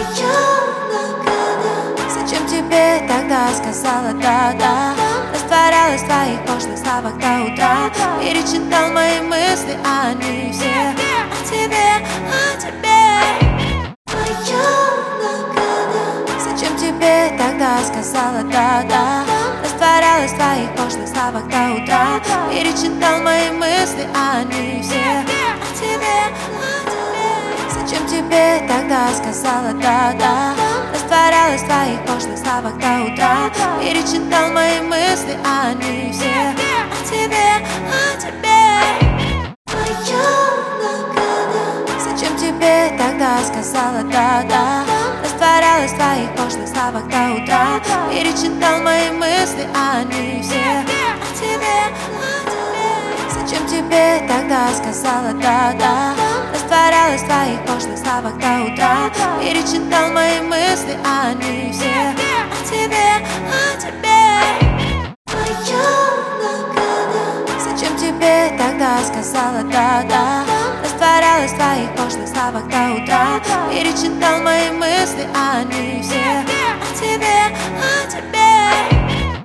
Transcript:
Зачем тебе тогда сказала да-да? Растворялась в твоих пошлых словах до утра. Перечитал мои мысли, а они все о тебе, о тебе. Зачем тебе тогда сказала да-да? Растворялась в твоих пошлых словах до утра. Перечитал мои мысли, а они все о тебе, о тебе. Зачем тебе тогда сказала да-да? Растворялась в твоих пошлых словах до утра. Перечитал мои мысли, а они все о тебе, о тебе. Зачем тебе тогда сказала да-да? Растворялась в твоих пошлых словах до утра. Перечитал мои мысли, а они все о тебе, о тебе. Зачем тебе тогда сказала да-да? Растворялась в твоих пошлых словах до утра. Перечитал мои мысли, а они все о тебе, о тебе. Зачем тебе тогда сказала да-да? Растворялась в твоих пошлых словах до утра. Перечитал мои мысли, а они все о тебе, о тебе.